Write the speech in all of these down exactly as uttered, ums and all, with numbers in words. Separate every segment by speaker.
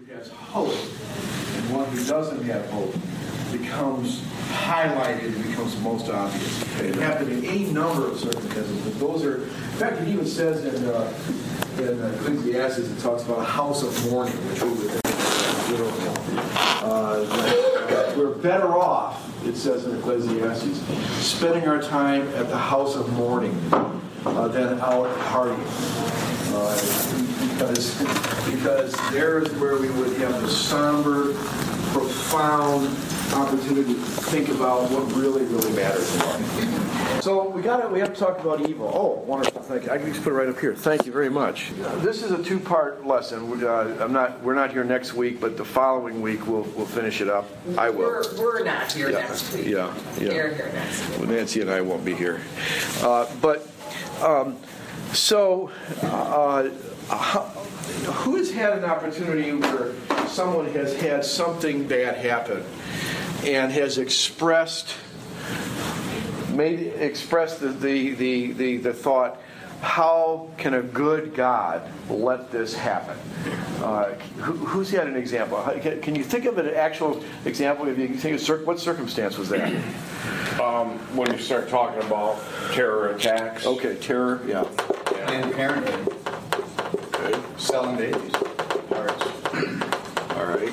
Speaker 1: has hope and one who doesn't have hope becomes highlighted and becomes most obvious. It can happen in any number of circumstances, but those are, in fact, it even says in, uh, in Ecclesiastes, it talks about a house of mourning, which we would think is literal. Uh, that, uh, we're better off, it says in Ecclesiastes, spending our time at the house of mourning uh, than out partying. Uh, because, because there's where we would have the somber, profound opportunity to think about what really, really matters in life. So we got we have to talk about evil. Oh, wonderful! Thank you. I can just put it right up here. Thank you very much. This is a two-part lesson. Uh, I'm not. We're not here next week, but the following week we'll we'll finish it up. I will.
Speaker 2: We're, we're not here
Speaker 1: yeah.
Speaker 2: next week.
Speaker 1: Yeah, yeah.
Speaker 2: They're here next week.
Speaker 1: Well, Nancy and I won't be here. Uh, but um, so, uh, who has had an opportunity where someone has had something bad happen and has expressed, made expressed the the, the, the the thought, how can a good God let this happen? Uh, who, who's had an example? Can, can you think of an actual example? If you can think of what circumstance was that?
Speaker 3: Um, when you start talking about terror attacks.
Speaker 1: Okay, terror. Yeah.
Speaker 3: yeah.
Speaker 4: And parenthood.
Speaker 1: Okay.
Speaker 4: Selling babies. Parts.
Speaker 1: All right.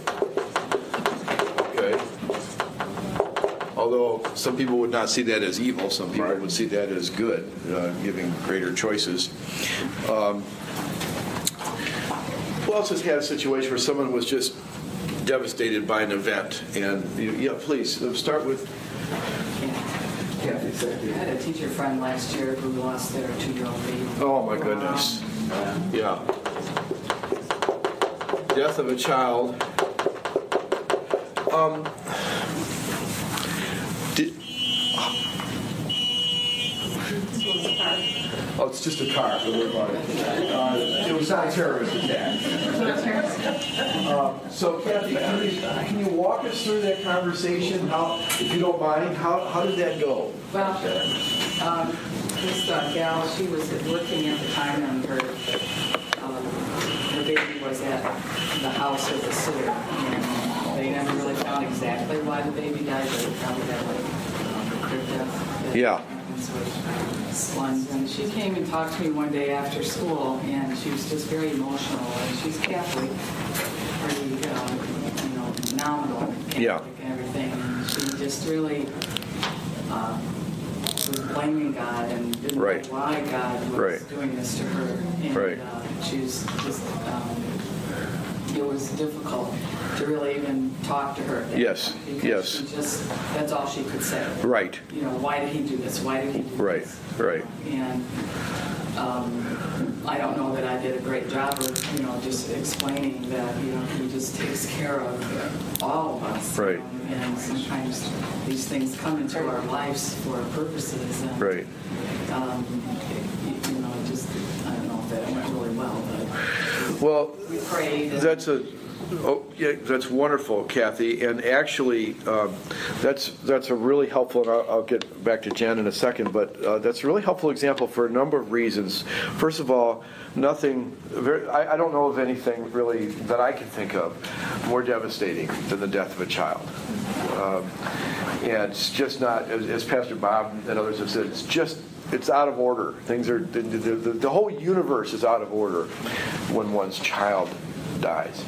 Speaker 1: Okay. Although some people would not see that as evil, some people
Speaker 3: Right.
Speaker 1: would see that as good, uh, giving greater choices. Um, who else has had a situation where someone was just devastated by an event? And you, yeah, please start with Kathy. Thank you.
Speaker 5: I had a teacher friend last year who lost their two-year-old baby.
Speaker 1: Oh my goodness. Yeah. Death of a child. Um, did, oh, it's just a car. Don't worry about it. Uh, it was not a terrorist attack. Uh, so, Kathy, can you, can you walk us through that conversation? How, if you don't mind, how, how did that go?
Speaker 5: Well, um, this uh, gal, she was working at the time, and her um, her baby was at the house with the sitter, and they never really found exactly why the baby died, but it probably had like um, a crib death.
Speaker 1: Yeah.
Speaker 5: Ones. And she came and talked to me one day after school, and she was just very emotional. And she's Catholic, pretty, uh, you know, nominal Catholic
Speaker 1: Yeah.
Speaker 5: and everything. And she just really uh, was blaming God and didn't
Speaker 1: Right.
Speaker 5: know why God was
Speaker 1: Right.
Speaker 5: doing this to her. And
Speaker 1: Right.
Speaker 5: uh, she was just, um, it was difficult to really even talk to her. at that
Speaker 1: Yes.
Speaker 5: point, because
Speaker 1: Yes.
Speaker 5: She just, that's all she could say.
Speaker 1: Right.
Speaker 5: You know, why did he do this? Why did he do
Speaker 1: Right.
Speaker 5: this?
Speaker 1: Right.
Speaker 5: And um, I don't know that I did a great job of, you know, just explaining that, you know, he just takes care of all of us.
Speaker 1: Right.
Speaker 5: Um, and sometimes these things come into our lives for purposes. And,
Speaker 1: Right.
Speaker 5: Um, you, you know, just, I don't know if that went really well, but
Speaker 1: Well,
Speaker 5: we prayed. And,
Speaker 1: that's a oh yeah, that's wonderful, Kathy. And actually, um, that's that's a really helpful. And I'll, I'll get back to Jen in a second, but uh, that's a really helpful example for a number of reasons. First of all, nothing. Very, I, I don't know of anything really that I can think of more devastating than the death of a child. Um, and it's just not, as, as Pastor Bob and others have said, it's just. It's out of order. Things are the, the, the, the whole universe is out of order when one's child dies.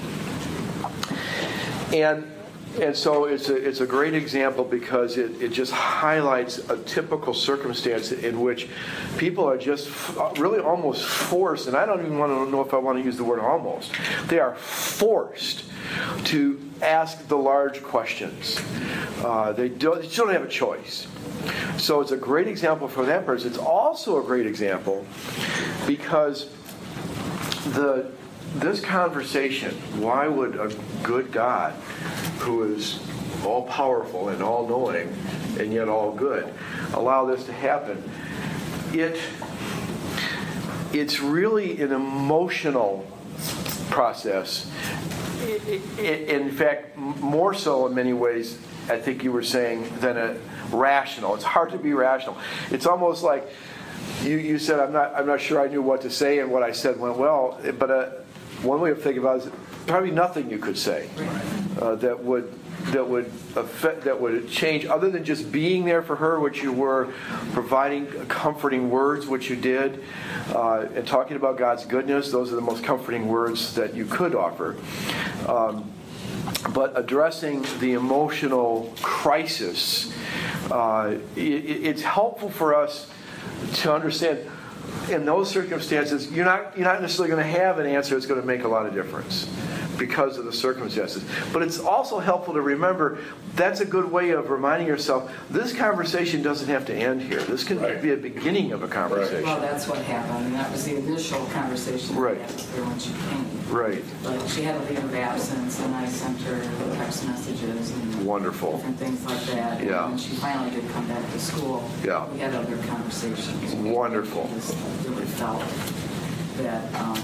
Speaker 1: And and so it's a it's a great example because it, it just highlights a typical circumstance in which people are just really almost forced, and I don't even want to know if I want to use the word almost. They are forced to ask the large questions. Uh, they don't, they just don't have a choice. So it's a great example for that person. It's also a great example because the this conversation, why would a good God who is all-powerful and all-knowing and yet all good allow this to happen? It it's really an emotional process. It, it, in fact, more so in many ways, I think you were saying, than a rational. It's hard to be rational. It's almost like you, you said, I'm not I'm not sure I knew what to say, and what I said went well, but uh, one way of thinking about it is probably nothing you could say uh, that would that would affect, that would change, other than just being there for her, which you were, providing comforting words, which you did, uh, and talking about God's goodness. Those are the most comforting words that you could offer. Um, but addressing the emotional crisis, uh, it, it's helpful for us to understand. In those circumstances, you're not you're not necessarily going to have an answer that's going to make a lot of difference because of the circumstances. But it's also helpful to remember that's a good way of reminding yourself this conversation doesn't have to end here. This can
Speaker 3: Right.
Speaker 1: be a beginning of a conversation.
Speaker 5: Well, that's what happened, and that was the initial conversation that
Speaker 1: Right.
Speaker 5: we had with her when she came.
Speaker 1: Right.
Speaker 5: But she had a leave of absence, and I sent her text messages and
Speaker 1: Wonderful.
Speaker 5: different things like that.
Speaker 1: Yeah.
Speaker 5: And when she finally did come back to school,
Speaker 1: Yeah.
Speaker 5: we had other conversations.
Speaker 1: Wonderful.
Speaker 5: I just really felt that um,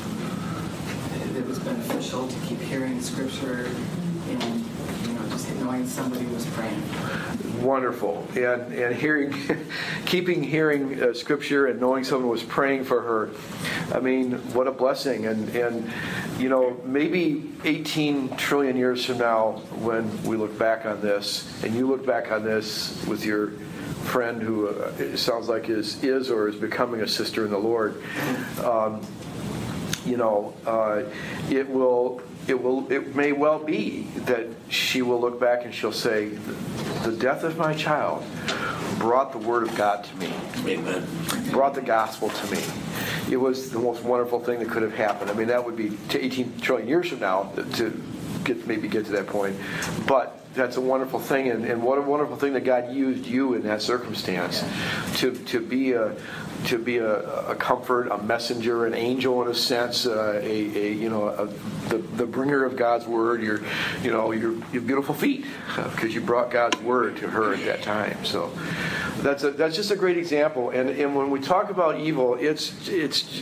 Speaker 5: it was beneficial to keep hearing Scripture and, you know, just knowing somebody was praying.
Speaker 1: Wonderful. And and hearing, keeping hearing uh, Scripture and knowing someone was praying for her. I mean, what a blessing. And, and you know, maybe eighteen trillion years from now, when we look back on this, and you look back on this with your friend who uh, it sounds like is, is or is becoming a sister in the Lord, um, you know, uh, it will, it will, it may well be that she will look back and she'll say, the death of my child brought the Word of God to me.
Speaker 4: Amen.
Speaker 1: Brought the gospel to me. It was the most wonderful thing that could have happened. I mean, that would be to eighteen trillion years from now to get maybe get to that point. But that's a wonderful thing, and, and what a wonderful thing that God used you in that circumstance to to be a to be a, a comfort, a messenger, an angel in a sense, uh, a, a you know a, the the bringer of God's word. Your you know your your beautiful feet, because uh, you brought God's word to her at that time. So that's a, that's just a great example. And and when we talk about evil, it's it's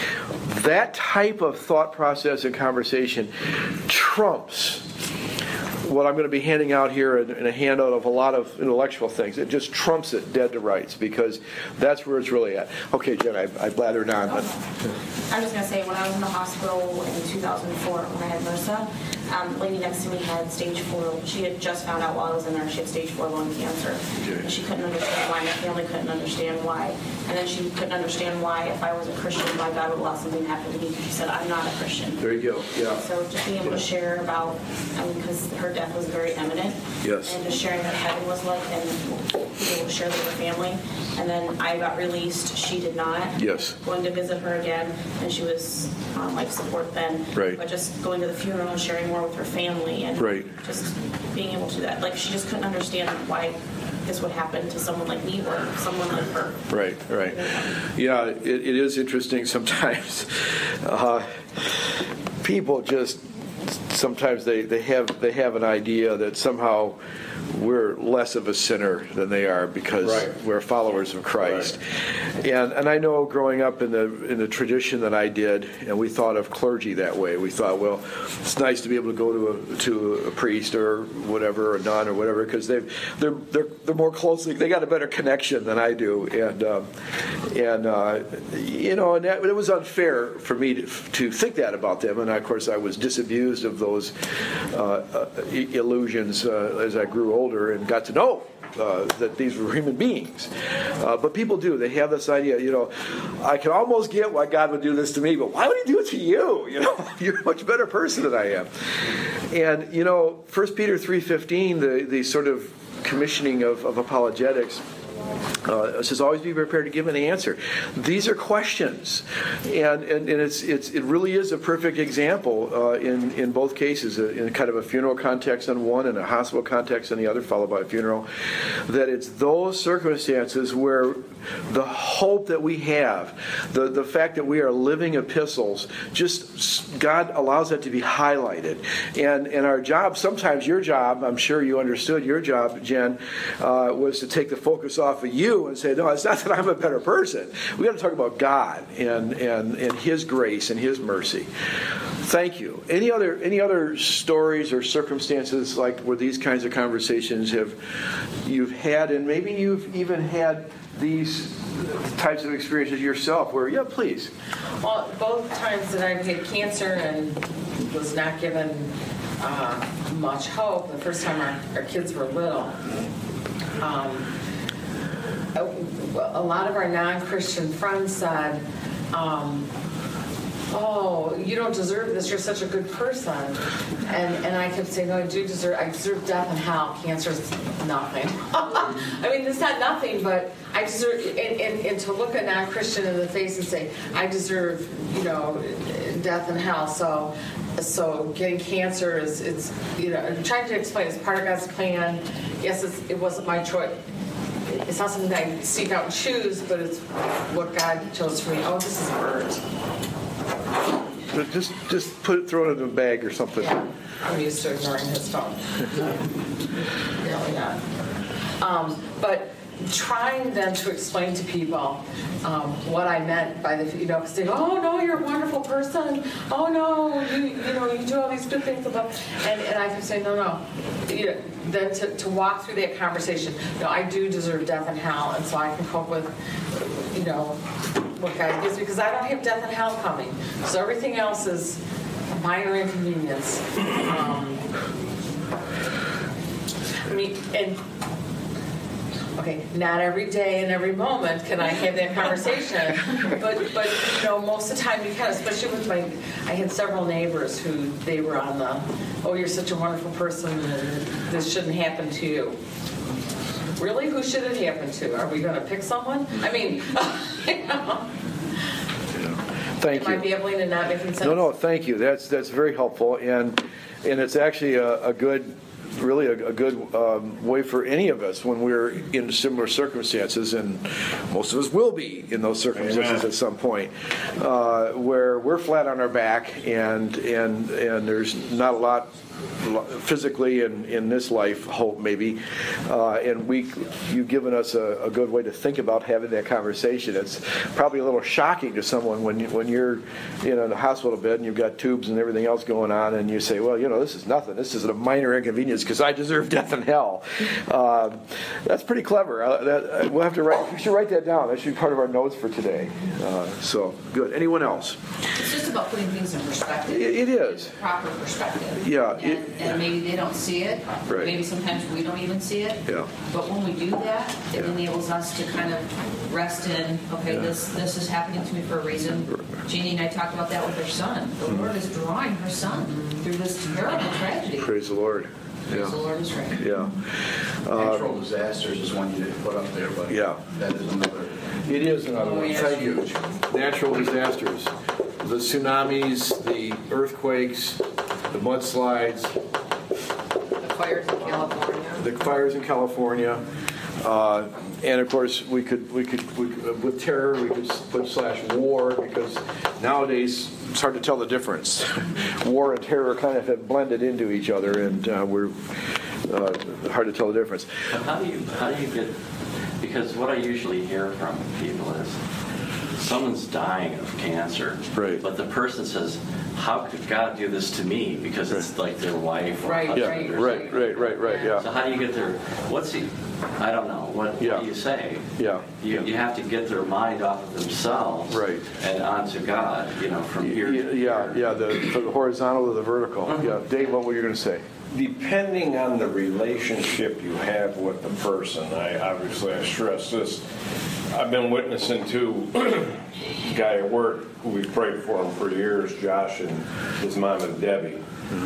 Speaker 1: that type of thought process and conversation trumps what I'm going to be handing out here in, in a handout of a lot of intellectual things. It just trumps it dead to rights, because that's where it's really at. Okay, Jen, I, I blattered on. But
Speaker 2: I was going to say, when I was in the hospital in two thousand four when I had MRSA, um, the lady next to me had stage four. She had just found out while I was in there she had stage four lung cancer.
Speaker 1: Okay.
Speaker 2: And she couldn't understand why. My family couldn't understand why. And then she couldn't understand why, if I was a Christian, why God would allow something to happen to me. She said, I'm not a Christian.
Speaker 1: there you go. Yeah.
Speaker 2: So just being able to share about, I mean, because her death was very imminent.
Speaker 1: Yes.
Speaker 2: And just sharing what heaven was like and being able to share that with her family. And then I got released. She did not.
Speaker 1: Yes.
Speaker 2: Going to visit her again, and she was on life support then.
Speaker 1: Right.
Speaker 2: But just going to the funeral and sharing more with her family and
Speaker 1: Right.
Speaker 2: just being able to do that. Like, she just couldn't understand why this would happen to someone like me or someone like her.
Speaker 1: Right, right. Yeah, it, it is interesting sometimes. Uh, people just sometimes they, they have they have an idea that somehow we're less of a sinner than they are because
Speaker 3: Right.
Speaker 1: we're followers of Christ. And and I know growing up in the in the tradition that I did, and we thought of clergy that way. We thought, well, it's nice to be able to go to a to a priest or whatever, a nun or whatever, because they they're they're they're more closely, they got a better connection than I do, and um, and uh, you know, and that, it was unfair for me to to think that about them. And of course, I was disabused of those uh, uh, illusions uh, as I grew older and got to know uh, that these were human beings. Uh, but people do. They have this idea, you know, I can almost get why God would do this to me, but why would he do it to you? You know, you're a much better person than I am. And, you know, First Peter three fifteen, the, the sort of commissioning of, of apologetics, Uh, it says, always be prepared to give an answer. These are questions, and and, and it's it's it really is a perfect example uh, in in both cases, uh, in kind of a funeral context on one and a hospital context on the other, followed by a funeral. That it's those circumstances where the hope that we have, the the fact that we are living epistles, just God allows that to be highlighted, and and our job, sometimes your job, I'm sure you understood your job, Jen, uh, was to take the focus off of you and say, no, it's not that I'm a better person. We got to talk about God and and and His grace and His mercy. Thank you. Any other any other stories or circumstances like where these kinds of conversations have you've had, and maybe you've even had these types of experiences yourself where, yeah, please.
Speaker 5: Well, both times that I've had cancer and was not given uh, much hope, the first time our, our kids were little, um, a, a lot of our non-Christian friends said, um, oh, you don't deserve this, you're such a good person. And and I kept saying, no, I do deserve, I deserve death and hell. Cancer's nothing. I mean, it's not nothing, but I deserve, and, and, and to look a non-Christian in the face and say, I deserve, you know, death and hell. So so getting cancer is, it's, you know, I'm trying to explain, it's part of God's plan. Yes, it's, it wasn't my choice. It's not something that I seek out and choose, but it's what God chose for me. Oh, this is hurt.
Speaker 1: Just just put it, throw it in a bag or something.
Speaker 5: Yeah, I'm used to ignoring his phone. Really not. Um, but trying then to explain to people um, what I meant by the, you know, because they go, oh no, you're a wonderful person. Oh no, you you know, you do all these good things about, and and I can say no, no. You know, then to, to walk through that conversation. No, I do deserve death and hell, and so I can cope with, you know, what God gives me, because I don't have death and hell coming. So everything else is minor inconvenience. Um, I mean, and okay, not every day and every moment can I have that conversation, but but you know, most of the time you can, especially with my, I had several neighbors who they were on the, oh, you're such a wonderful person and this shouldn't happen to you. Really, who should it happen to? Are we going to pick someone? I mean, you know.
Speaker 1: Thank
Speaker 5: Am
Speaker 1: you.
Speaker 5: I be able to not making sense?
Speaker 1: No, no, thank you. That's that's very helpful, and and it's actually a, a good, really a, a good um, way for any of us when we're in similar circumstances, and most of us will be in those circumstances
Speaker 3: Amen.
Speaker 1: at some point, uh, where we're flat on our back, and and and there's not a lot physically in, in this life, hope maybe, uh, and we, you've given us a, a good way to think about having that conversation. It's probably a little shocking to someone when you, when you're in a hospital bed and you've got tubes and everything else going on, and you say, well, you know, this is nothing. This is a minor inconvenience because I deserve death and hell. Uh, that's pretty clever. Uh, that, uh, we'll have to write. We should write that down. That should be part of our notes for today. Uh, so good. Anyone else?
Speaker 6: It's just about putting things in perspective.
Speaker 1: It, it is.
Speaker 6: Proper perspective.
Speaker 1: Yeah,
Speaker 6: And,
Speaker 1: it-
Speaker 6: and maybe they don't see it.
Speaker 1: Right.
Speaker 6: Maybe sometimes we don't even see it.
Speaker 1: Yeah.
Speaker 6: But when we do that, it
Speaker 1: Yeah.
Speaker 6: enables us to kind of rest in, okay,
Speaker 1: Yeah.
Speaker 6: this this is happening to me for a reason. Jeannie and I talked about that with her son. The
Speaker 1: Mm-hmm.
Speaker 6: Lord is drawing her son through this terrible tragedy.
Speaker 1: Praise the Lord.
Speaker 6: Praise the
Speaker 1: Yeah.
Speaker 6: Lord is right.
Speaker 1: Yeah.
Speaker 4: Natural disasters is one you didn't put up there, but
Speaker 1: Yeah.
Speaker 4: that is another.
Speaker 1: It is another
Speaker 5: Oh,
Speaker 1: one.
Speaker 5: yes.
Speaker 1: Thank you. Natural disasters, the tsunamis, the earthquakes, the mudslides,
Speaker 5: The fires in California.
Speaker 1: the fires in California, uh, and of course we could we could we, could- with terror we could put slash war, because nowadays it's hard to tell the difference. War and terror kind of have blended into each other, and uh, we're uh, hard to tell the difference.
Speaker 7: But how do you, how do you get, because what I usually hear from people is someone's dying of cancer,
Speaker 1: Right.
Speaker 7: but the person says, how could God do this to me? Because it's like their wife or
Speaker 5: Right,
Speaker 7: husband
Speaker 5: right,
Speaker 7: or
Speaker 1: Right,
Speaker 7: something.
Speaker 1: right, right, right.
Speaker 7: So
Speaker 1: Yeah,
Speaker 7: how do you get their, what's he, I don't know, what,
Speaker 1: Yeah.
Speaker 7: what do you say?
Speaker 1: yeah.
Speaker 7: You, you have to get their mind off of themselves
Speaker 1: Right.
Speaker 7: and onto God, you know, from here
Speaker 1: Yeah,
Speaker 7: to
Speaker 1: yeah, yeah. The, from the horizontal to the vertical. Yeah, Dave, what were you going to say?
Speaker 8: Depending on the relationship you have with the person, I obviously I stress this. I've been witnessing to a guy at work who we prayed for him for years, Josh, and his mom and Debbie.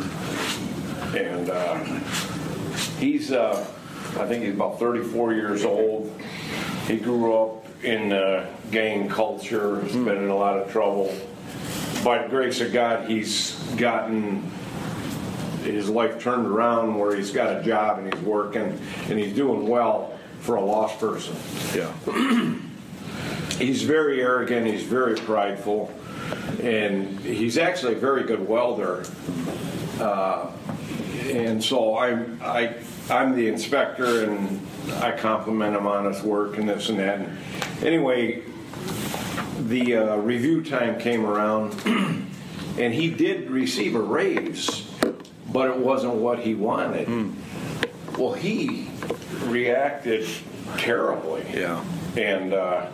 Speaker 8: And uh, he's, uh, I think he's about thirty-four years old. He grew up in uh, gang culture, has been in a lot of trouble. By the grace of God, he's gotten his life turned around where he's got a job and he's working and he's doing well for a lost person.
Speaker 1: Yeah.
Speaker 8: He's very arrogant, he's very prideful, and he's actually a very good welder. Uh, and so I'm, I, I'm the inspector and I compliment him on his work and this and that. And anyway, the uh, review time came around and he did receive a raise, but it wasn't what he wanted. Well, he reacted terribly.
Speaker 1: Yeah.
Speaker 8: and uh,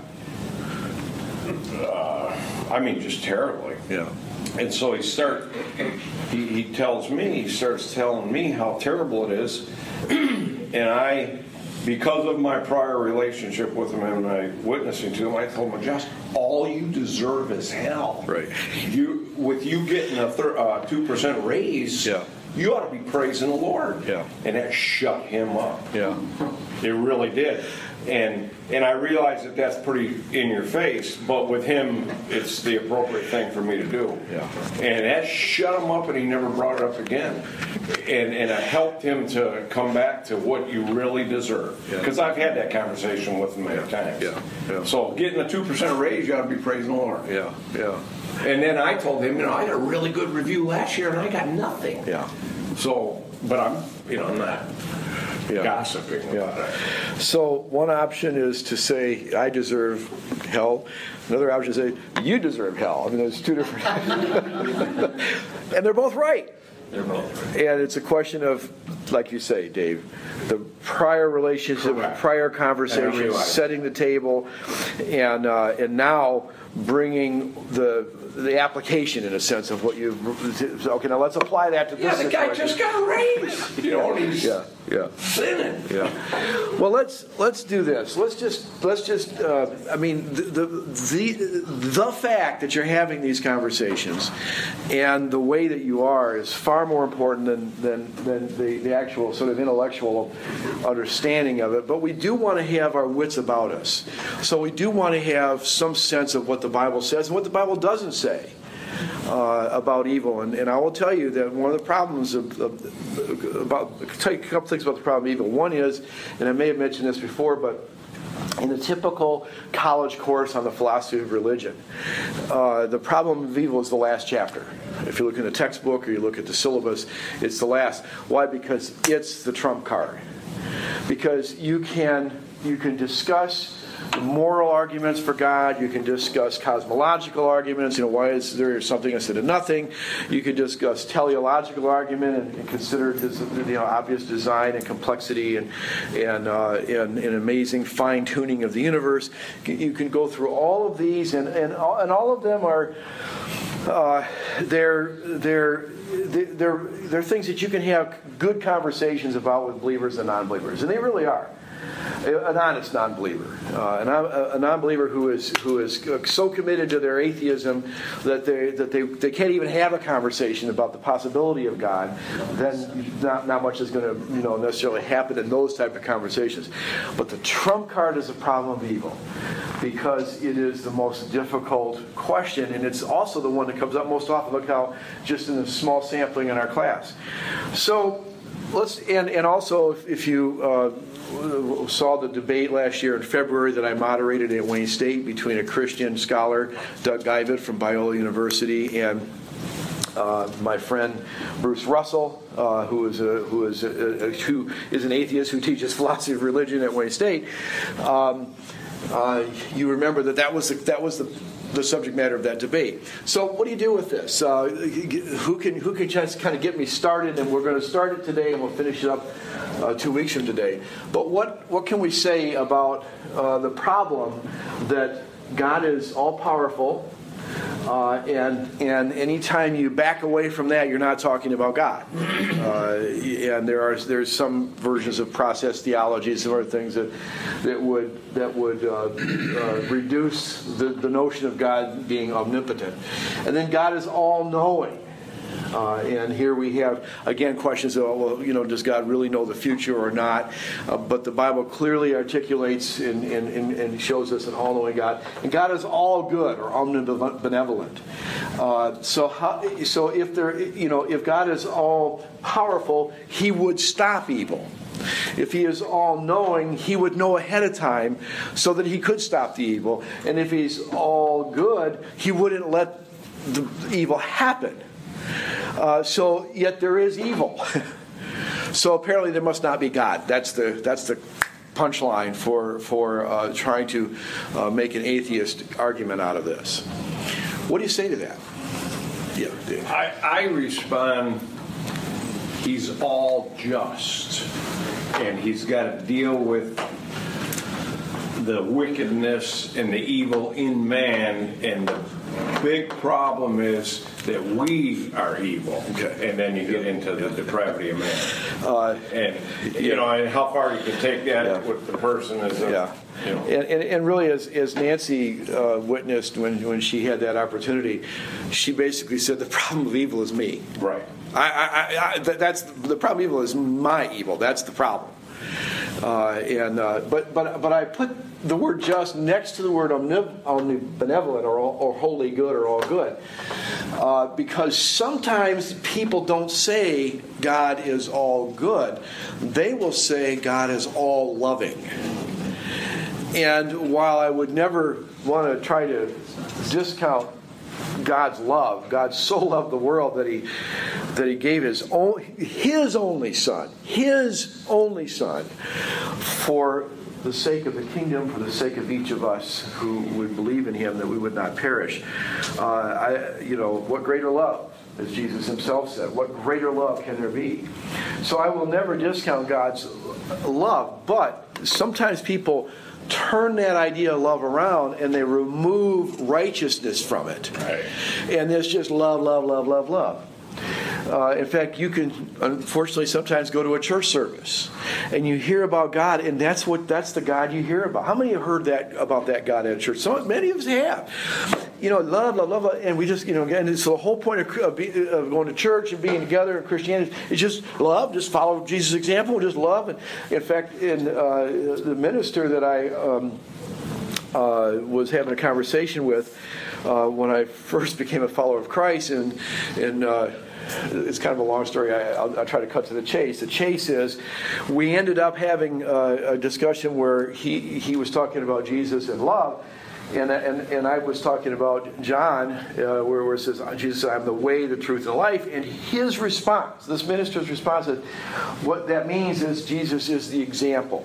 Speaker 8: uh, I mean, just terribly.
Speaker 1: Yeah.
Speaker 8: And so he start, he, he tells me, he starts telling me how terrible it is, and I, because of my prior relationship with him and my witnessing to him, I told him, just all you deserve is hell.
Speaker 1: Right.
Speaker 8: You, with you getting a thir- uh, two percent raise,
Speaker 1: Yeah.
Speaker 8: you ought to be praising the Lord.
Speaker 1: Yeah.
Speaker 8: And that shut him up.
Speaker 1: Yeah.
Speaker 8: It really did. And and I realize that that's pretty in your face, but with him, it's the appropriate thing for me to do.
Speaker 1: Yeah.
Speaker 8: And that shut him up, and he never brought it up again. And and it helped him to come back to what you really deserve.
Speaker 1: Yeah.
Speaker 8: Because I've had that conversation with him many times.
Speaker 1: Yeah. Yeah.
Speaker 8: So getting a two percent raise, you ought to be praising the Lord.
Speaker 1: Yeah. Yeah.
Speaker 8: And then I told him, you know, I got a really good review last year, and I got nothing.
Speaker 1: Yeah.
Speaker 8: So, but I'm, you know, I'm not
Speaker 1: Yeah.
Speaker 8: gossiping about
Speaker 1: Yeah.
Speaker 8: it.
Speaker 1: So one option is to say, I deserve hell. Another option is to say, you deserve hell. I mean, there's two different... And they're both right.
Speaker 7: They're both.
Speaker 1: And it's a question of, like you say, Dave, the prior relationship,
Speaker 8: Correct.
Speaker 1: prior
Speaker 8: And I
Speaker 1: conversations,
Speaker 8: realize.
Speaker 1: setting the table, and uh, and now bringing the the application, in a sense, of what you've... Okay, now let's apply that to this
Speaker 8: Yeah, the guy
Speaker 1: situation.
Speaker 8: just got a raise. You know, and he's
Speaker 1: Yeah, yeah.
Speaker 8: sinning.
Speaker 1: Yeah. Well, let's let's do this. Let's just let's just. Uh, I mean, the, the the the fact that you're having these conversations, and the way that you are, is far more important than than than the, the actual sort of intellectual understanding of it. But we do want to have our wits about us. So we do want to have some sense of what the Bible says and what the Bible doesn't say. Uh, about evil, and, and I will tell you that one of the problems of, of about I'll tell you a couple things about the problem of evil. One is, and I may have mentioned this before, but in the typical college course on the philosophy of religion, uh, the problem of evil is the last chapter. If you look in the textbook or you look at the syllabus, it's the last. Why? Because it's the trump card. Because you can you can discuss moral arguments for God. You can discuss cosmological arguments. You know, why is there something instead of nothing? You can discuss teleological argument and, and consider his, you know, obvious design and complexity and and, uh, and and amazing fine tuning of the universe. You can go through all of these, and and all, and all of them are uh, they're they're. They're, they're things that you can have good conversations about with believers and non-believers, and they really are. An honest non-believer, uh, an, a non-believer who is who is so committed to their atheism that they that they, they can't even have a conversation about the possibility of God, then not not much is going to you know necessarily happen in those type of conversations. But the trump card is a problem of evil, because it is the most difficult question, and it's also the one that comes up most often. Look how just in a small sampling in our class. So let's and and also if, if you. Uh, saw the debate last year in February that I moderated at Wayne State between a Christian scholar, Doug Geivett from Biola University, and uh, my friend Bruce Russell, uh, who is a, who is a, a, who is an atheist who teaches philosophy of religion at Wayne State. Um, uh, you remember that that was the, that was the the subject matter of that debate. So what do you do with this? Uh, who can who can just kind of get me started? And we're going to start it today, and we'll finish it up uh, two weeks from today. But what what can we say about uh, the problem that God is all powerful, uh, and and anytime you back away from that, you're not talking about God. Uh, and there are there's some versions of process theology, some other things that that would that would uh, uh, reduce the, the notion of God being omnipotent. And then God is all-knowing. Uh, and here we have, again, questions of, well, you know, does God really know the future or not? Uh, but the Bible clearly articulates and, and, and shows us an all-knowing God. And God is all good or omnibenevolent. Uh, so, how, so if there, you know, if God is all powerful, He would stop evil. If He is all-knowing, He would know ahead of time so that He could stop the evil. And if He's all good, He wouldn't let the evil happen. Uh, so, yet there is evil. So apparently there must not be God. That's the that's the punchline for for uh, trying to uh, make an atheist argument out of this. What do you say to that? Yeah, Dave.
Speaker 8: I, I respond, He's all just, and He's got to deal with the wickedness and the evil in man, and the big problem is that we are evil.
Speaker 1: Okay.
Speaker 8: And then you get into the depravity of man.
Speaker 1: Uh,
Speaker 8: And, you know, and how far you can take that
Speaker 1: Yeah.
Speaker 8: with the person is, a,
Speaker 1: Yeah.
Speaker 8: you know.
Speaker 1: And, and, and really, as, as Nancy uh, witnessed when, when she had that opportunity, she basically said, the problem of evil is me.
Speaker 8: Right.
Speaker 1: I, I, I, that- that's the problem. Of evil is my evil. That's the problem. Uh, and uh, but but but I put the word just next to the word omnib- omnibenevolent or, all, or wholly good or all good, uh, because sometimes people don't say God is all good. They will say God is all loving. And while I would never want to try to discount God's love, God so loved the world that he that he gave his own, his only son, his only son, for the sake of the kingdom, for the sake of each of us who would believe in him, that we would not perish. Uh, I, you know, what greater love, as Jesus himself said, what greater love can there be? So I will never discount God's love, but sometimes people turn that idea of love around and they remove righteousness from it.
Speaker 8: Right.
Speaker 1: And it's just love, love, love, love, love. Uh, in fact, you can unfortunately sometimes go to a church service and you hear about God, and that's what that's the God you hear about. How many have heard that about that God at a church? So many of us have. You know, love, love, love, and we just, you know, again, so the whole point of, of, be, of going to church and being together in Christianity is just love, just follow Jesus' example, just love. And in fact, in uh, the minister that I um, uh, was having a conversation with uh, when I first became a follower of Christ, and and. Uh, It's kind of a long story. I, I'll, I'll try to cut to the chase. The chase is, we ended up having a, a discussion where he, he was talking about Jesus and love, and and, and I was talking about John, uh, where, where it says, Jesus said, I'm the way, the truth, and the life. And his response, this minister's response is, what that means is Jesus is the example.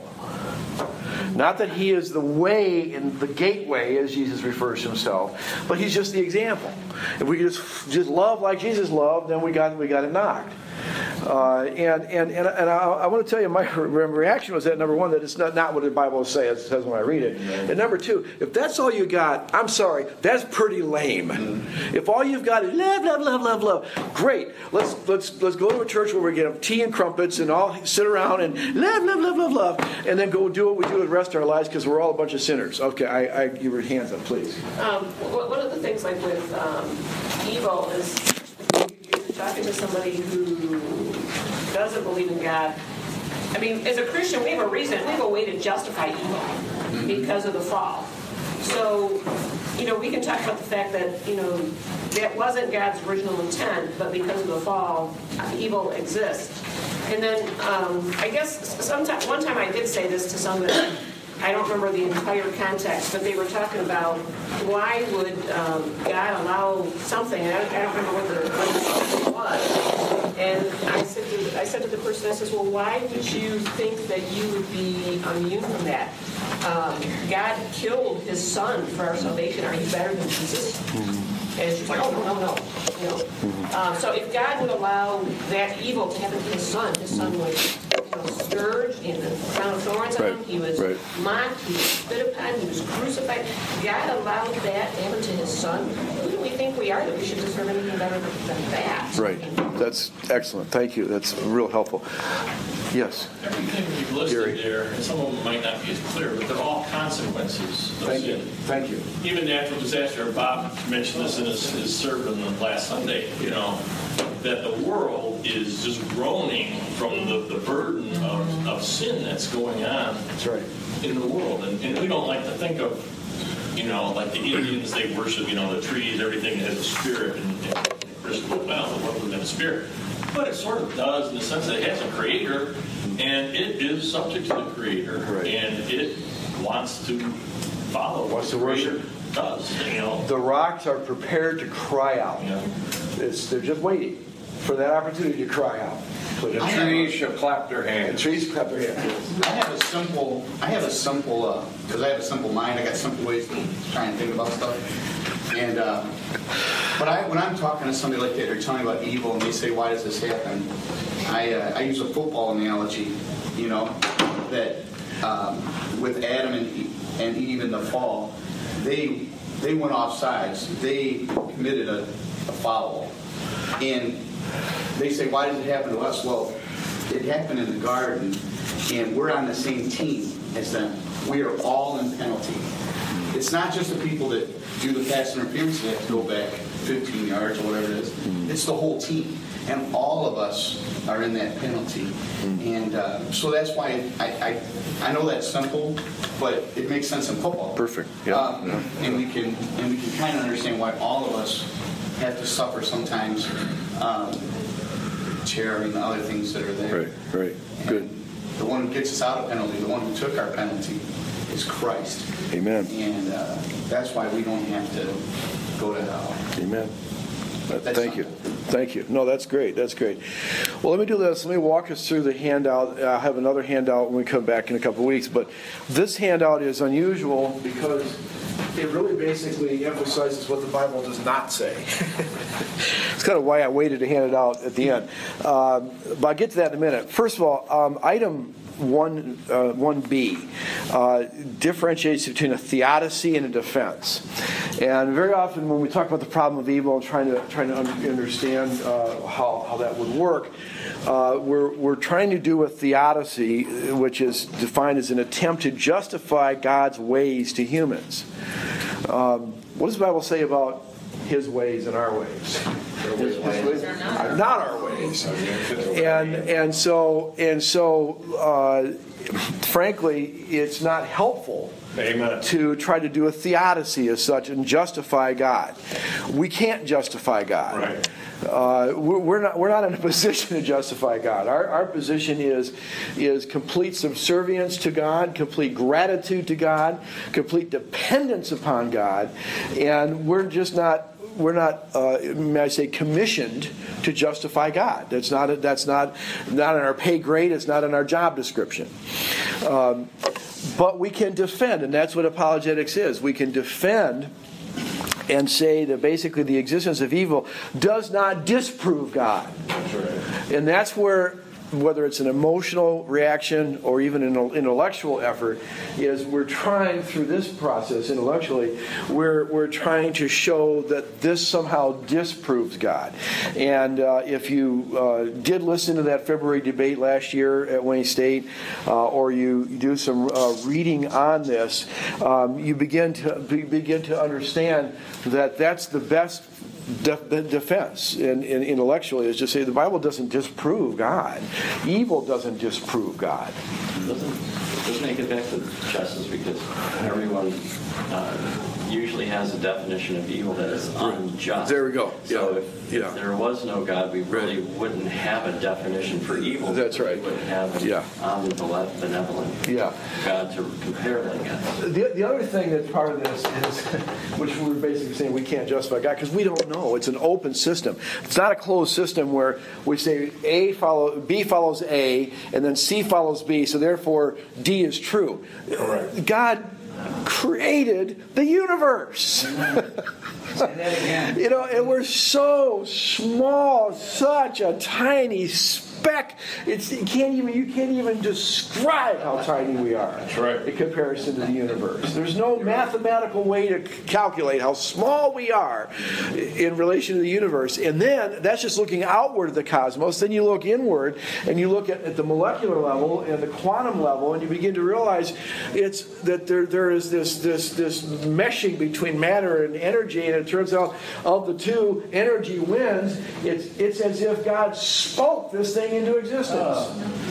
Speaker 1: Not that he is the way and the gateway, as Jesus refers to himself, but he's just the example. If we just just love like Jesus loved, then we got we got it knocked. Uh, and and and, and I, I want to tell you, my reaction was that, number one, that it's not, not what the Bible says, it says when I read it. And number two, if that's all you got, I'm sorry, that's pretty lame. Mm-hmm. If all you've got is love, love, love, love, love, great. Let's let's let's go to a church where we get tea and crumpets and all sit around and love, love, love, love, love, and then go do what we do the rest of our lives because we're all a bunch of sinners. Okay, I, I give your hands up, please.
Speaker 9: Um, one of the things, like with um, evil, is you're talking to somebody who doesn't believe in God. I mean, as a Christian, we have a reason, we have a way to justify evil because of the fall. So, you know, we can talk about the fact that, you know, that wasn't God's original intent, but because of the fall, evil exists. And then, um, I guess, sometime, one time I did say this to somebody, I don't remember the entire context, but they were talking about why would um, God allow something, and I, I don't remember what the, what the something was. And I said, to, I said to the person, I says, well, why would you think that you would be immune from that? Um, God killed his son for our salvation. Are you better than Jesus? And she's like, oh, no, no, no. You know? um, so if God would allow that evil to happen to his son, his son was, you know, scourged and the crown of thorns on him.
Speaker 1: Right,
Speaker 9: He was
Speaker 1: right.
Speaker 9: mocked. He was spit upon. He was crucified. God allowed that to happen to his son. Who do we think we are that we should deserve anything better than that?
Speaker 1: Right. That's excellent. Thank you. That's real helpful. Yes.
Speaker 10: Everything you've listed
Speaker 1: Gary.
Speaker 10: there, and some of them might not be as clear, but they're all consequences of
Speaker 1: Thank you.
Speaker 10: sin.
Speaker 1: Thank you.
Speaker 10: Even natural disaster, Bob mentioned this in his, his sermon last Sunday, you know, that the world is just groaning from the, the burden of, of sin that's going on
Speaker 1: That's right.
Speaker 10: in the world. And, and we don't like to think of, you know, like the Indians, they worship, you know, the trees, everything has a spirit, and, and Christian, well, the world doesn't have a spirit. But it sort of does in the sense that it has a creator, and it is subject to the creator,
Speaker 1: Right.
Speaker 10: and it wants to follow what
Speaker 1: Wants
Speaker 10: the
Speaker 1: to worship.
Speaker 10: creator does, you know.
Speaker 1: The rocks are prepared to cry out.
Speaker 10: Yeah.
Speaker 1: It's, they're just waiting for that opportunity to cry out.
Speaker 8: The trees shall clap their
Speaker 1: The
Speaker 8: hands.
Speaker 1: trees clap their hands.
Speaker 4: I have a simple, I have a simple, because I have a simple mind, I got simple ways to try and think about stuff. And, uh, but I, when I'm talking to somebody like that, they're telling me about evil, and they say, why does this happen? I, uh, I use a football analogy, you know, that um, with Adam and Eve, and Eve in the fall, they they went off sides. They committed a, a foul. And they say, why does it happen to us? Well, it happened in the garden, and we're on the same team as them. We are all in penalty. It's not just the people that do the pass interference that have to go back fifteen yards or whatever it is. It's the whole team. And all of us are in that penalty. And uh, so that's why I, I I know that's simple, but it makes sense in football.
Speaker 1: Perfect. Yeah.
Speaker 4: Um, and we can and we can kind of understand why all of us have to suffer sometimes. Um, charity and other things that are there.
Speaker 1: Right, right. Good.
Speaker 4: And the one who gets us out of penalty, the one who took our penalty, is Christ.
Speaker 1: Amen.
Speaker 4: And uh, that's why we don't have to go to hell.
Speaker 1: Amen. Uh,
Speaker 4: That's
Speaker 1: Thank you.
Speaker 4: something.
Speaker 1: Thank you. No, that's great. That's great. Well, let me do this. Let me walk us through the handout. I'll have another handout when we come back in a couple of weeks. But this handout is unusual because it really basically emphasizes what the Bible does not say. It's kind of why I waited to hand it out at the end. Um, but I'll get to that in a minute. First of all, um, item one, uh, one B uh, differentiates between a theodicy and a defense. And very often when we talk about the problem of evil and trying to trying to understand uh, how, how that would work, uh, we're we're trying to do a theodicy, which is defined as an attempt to justify God's ways to humans. Um, what does the Bible say about His ways and our ways?
Speaker 7: His ways
Speaker 1: are not, not our ways. And and so and so, uh, frankly, it's not helpful.
Speaker 8: Amen.
Speaker 1: To try to do a theodicy as such and justify God. We can't justify God.
Speaker 8: Right.
Speaker 1: Uh, we're not. We're not in a position to justify God. Our our position is is complete subservience to God, complete gratitude to God, complete dependence upon God, and we're just not. We're not, uh, may I say, commissioned to justify God. That's not. That's not. Not in our pay grade. It's not in our job description. Um, but we can defend, and that's what apologetics is. We can defend and say that basically the existence of evil does not disprove God.
Speaker 8: That's right.
Speaker 1: And that's where, whether it's an emotional reaction or even an intellectual effort, is we're trying through this process intellectually, we're we're trying to show that this somehow disproves God. And uh, if you uh, did listen to that February debate last year at Wayne State, uh, or you do some uh, reading on this, um, you begin to be, begin to understand that that's the best De- the defense in, in intellectually is to say the Bible doesn't disprove God. Evil doesn't disprove God.
Speaker 7: Doesn't doesn't make it back to justice because everyone uh, usually has a definition of evil that is unjust.
Speaker 1: There we go.
Speaker 7: So
Speaker 1: Yeah.
Speaker 7: if,
Speaker 1: Yeah.
Speaker 7: if there was no God, we really wouldn't have a definition for evil.
Speaker 1: That's right.
Speaker 7: We wouldn't have an
Speaker 1: Yeah.
Speaker 7: omnibenevolent
Speaker 1: Yeah.
Speaker 7: God to compare that against.
Speaker 1: The, the other thing that's part of this is, which we're basically saying we can't justify God because we don't know. It's an open system. It's not a closed system where we say A follow B follows A and then C follows B, so therefore D is true.
Speaker 8: Correct.
Speaker 1: God created the universe. You know, and we're so small, such a tiny speck. It's you can't even you can't even describe how tiny we are.
Speaker 8: That's right.
Speaker 1: In comparison to the universe, there's no mathematical way to c- calculate how small we are in relation to the universe. And then that's just looking outward of the cosmos. Then you look inward and you look at, at the molecular level and the quantum level, and you begin to realize it's that there there is this this this meshing between matter and energy, and it turns out of the two, energy wins. It's it's as if God spoke this thing into existence.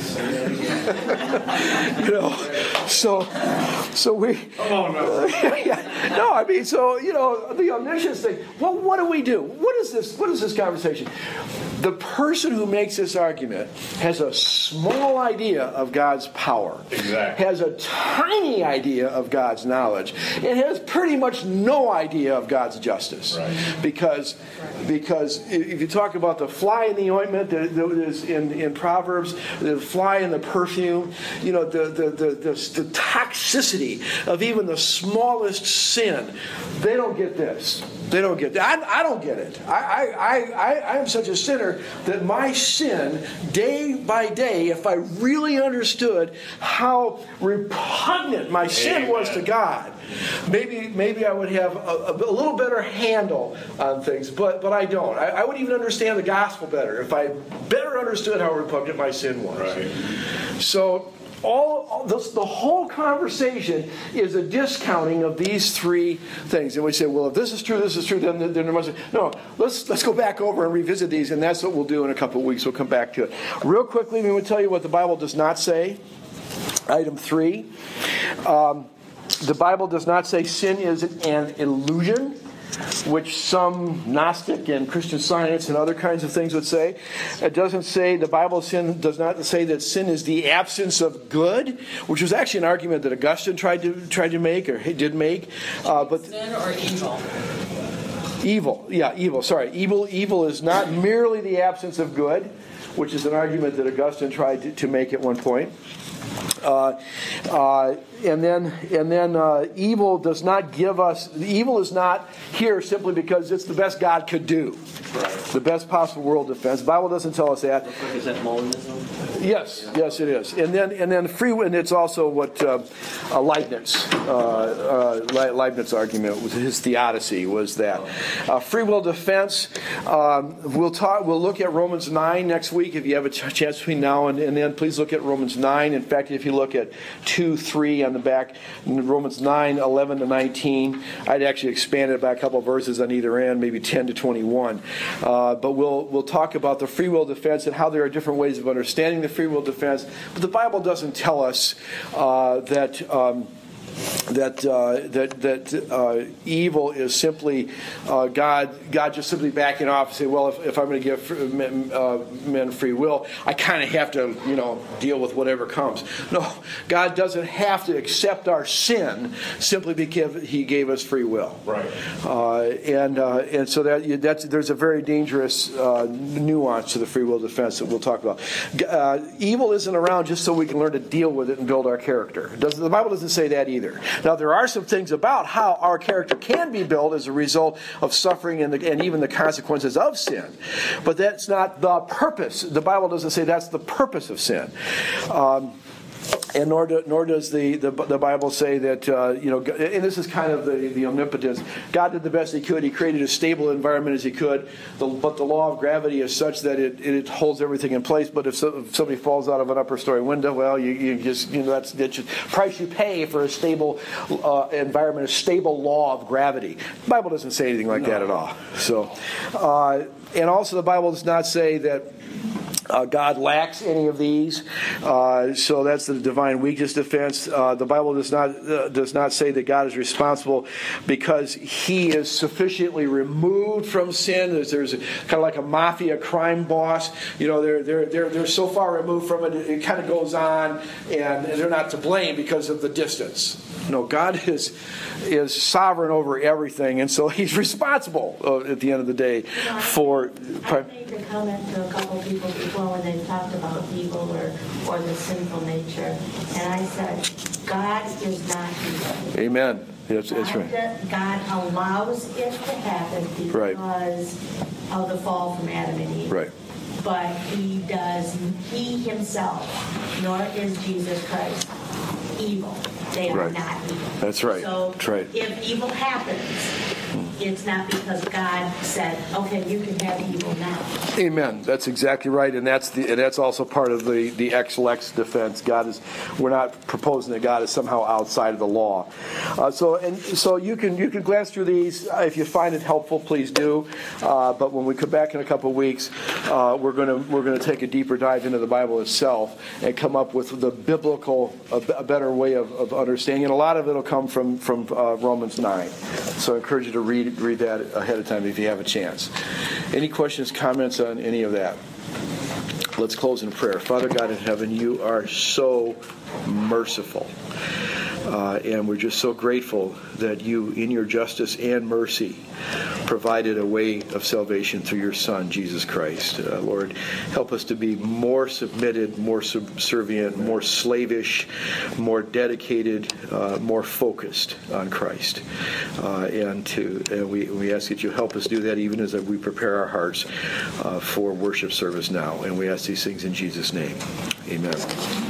Speaker 1: You know, so so we.
Speaker 8: Come on, now.
Speaker 1: Yeah, no, I mean, so you know, the omniscience thing. Well, what do we do? What is this? What is this conversation? The person who makes this argument has a small idea of God's power.
Speaker 8: Exactly.
Speaker 1: Has a tiny idea of God's knowledge. It has pretty much no idea of God's justice.
Speaker 8: Right.
Speaker 1: Because, because if you talk about the fly in the ointment, that is in, in Proverbs, the fly in the perfume, you know, the, the, the, the, the toxicity of even the smallest sin, they don't get this. They don't get that. I, I don't get it. I, I, I, I am such a sinner that my sin, day by day, if I really understood how repugnant my sin was to God, maybe maybe I would have a, a little better handle on things. But but I don't. I, I would even understand the gospel better if I better understood how repugnant my sin was.
Speaker 8: Right.
Speaker 1: So. All, all this, the whole conversation is a discounting of these three things, and we say, well, if this is true, this is true, then, then there must be. No, let's let's go back over and revisit these, and that's what we'll do in a couple of weeks. We'll come back to it real quickly. We will tell you what the Bible does not say. Item three, um, the Bible does not say sin is an illusion, which some Gnostic and Christian Science and other kinds of things would say. It doesn't say, the Bible sin does not say that sin is the absence of good, which was actually an argument that Augustine tried to tried to make, or he did make. Uh, but
Speaker 6: sin or evil?
Speaker 1: Evil, yeah, evil, sorry. Evil, evil is not merely the absence of good, which is an argument that Augustine tried to, to make at one point. Uh, uh, and then, and then, uh, evil does not give us. Evil is not here simply because it's the best God could do, right. The best possible world defense. The Bible doesn't tell us that.
Speaker 7: Is that Molinism?
Speaker 1: Yes, yes, it is. And then, and then, free. And it's also what uh, uh, Leibniz, uh, uh, Leibniz argument was his theodicy was that uh, free will defense. Um, we'll talk. We'll look at Romans nine next week if you have a ch- chance between now and, and then. Please look at Romans nine. In fact, if you look at two, three on the back, Romans nine, eleven to nineteen. I'd actually expand it by a couple of verses on either end, maybe ten to twenty-one. Uh, but we'll we'll talk about the free will defense and how there are different ways of understanding the free will defense. But the Bible doesn't tell us uh, that. Um, That uh, that that uh, evil is simply uh, God God just simply backing off and say, well, if, if I'm going to give men, uh, men free will, I kind of have to, you know, deal with whatever comes. No, God doesn't have to accept our sin simply because He gave us free will.
Speaker 8: Right.
Speaker 1: Uh, and uh, and so that that's there's a very dangerous uh, nuance to the free will defense that we'll talk about. Uh, evil isn't around just so we can learn to deal with it and build our character. Does, the Bible doesn't say that either. Now, there are some things about how our character can be built as a result of suffering and, the, and even the consequences of sin. But that's not the purpose. The Bible doesn't say that's the purpose of sin. Um, And nor, do, nor does the, the, the Bible say that, uh, you know, and this is kind of the, the omnipotence. God did the best He could. He created as stable an environment as He could. The, but the law of gravity is such that it, it holds everything in place. But if, so, if somebody falls out of an upper story window, well, you, you just, you know, that's the price you pay for a stable uh, environment, a stable law of gravity. The Bible doesn't say anything like no. that at all. So, uh, and also the Bible does not say that Uh, God lacks any of these, uh, so that's the divine weakness defense. Uh, the Bible does not uh, does not say that God is responsible because He is sufficiently removed from sin. There's, there's a, kind of like a mafia crime boss. You know, they're they're they're they're so far removed from it, it kind of goes on, and they're not to blame because of the distance. No, God is is sovereign over everything, and so He's responsible uh, at the end of the day for.
Speaker 11: I made the comment to a couple people before when they talked about evil or, or the sinful nature, and I said, God is not evil.
Speaker 1: Amen. That's, that's
Speaker 11: God,
Speaker 1: right.
Speaker 11: God allows it to happen because
Speaker 1: right.
Speaker 11: of the fall from Adam and Eve.
Speaker 1: Right.
Speaker 11: But He does, He Himself, nor is Jesus Christ evil. They are
Speaker 1: right.
Speaker 11: not evil.
Speaker 1: That's right.
Speaker 11: So
Speaker 1: That's right.
Speaker 11: if evil happens, it's not because God said, okay, you can have evil now.
Speaker 1: Amen. That's exactly right, and that's the and that's also part of the the ex lex defense. God is, we're not proposing that God is somehow outside of the law. Uh, so and so you can you can glance through these if you find it helpful. Please do. Uh, but when we come back in a couple of weeks, uh, we're gonna we're gonna take a deeper dive into the Bible itself and come up with the biblical a, a better way of, of understanding. And a lot of it will come from from uh, Romans nine. So I encourage you to read. Read that ahead of time if you have a chance. Any questions, comments on any of that? Let's close in prayer. Father God in heaven, You are so merciful. Uh, and we're just so grateful that you, in your justice and mercy, provided a way of salvation through your Son, Jesus Christ. Uh, Lord, help us to be more submitted, more subservient, more slavish, more dedicated, uh, more focused on Christ. Uh, and to and we, we ask that you help us do that even as we prepare our hearts uh, for worship service now. And we ask these things in Jesus' name. Amen.